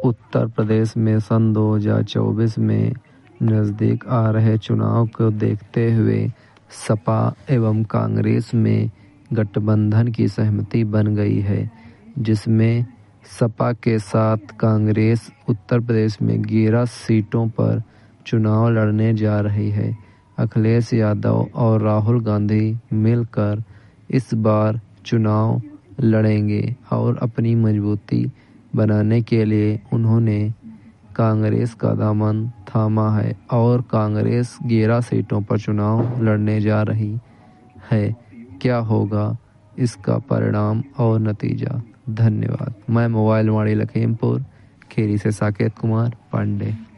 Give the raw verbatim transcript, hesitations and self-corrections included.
उत्तर प्रदेश में सन दो हज़ार चौबीस में नज़दीक आ रहे चुनाव को देखते हुए सपा एवं कांग्रेस में गठबंधन की सहमति बन गई है, जिसमें सपा के साथ कांग्रेस उत्तर प्रदेश में ग्यारह सीटों पर चुनाव लड़ने जा रही है। अखिलेश यादव और राहुल गांधी मिलकर इस बार चुनाव लड़ेंगे और अपनी मजबूती बनाने के लिए उन्होंने कांग्रेस का दामन थामा है और कांग्रेस ग्यारह सीटों पर चुनाव लड़ने जा रही है। क्या होगा इसका परिणाम और नतीजा? धन्यवाद। मैं मोबाइल वाणी लखीमपुर खीरी से साकेत कुमार पांडे।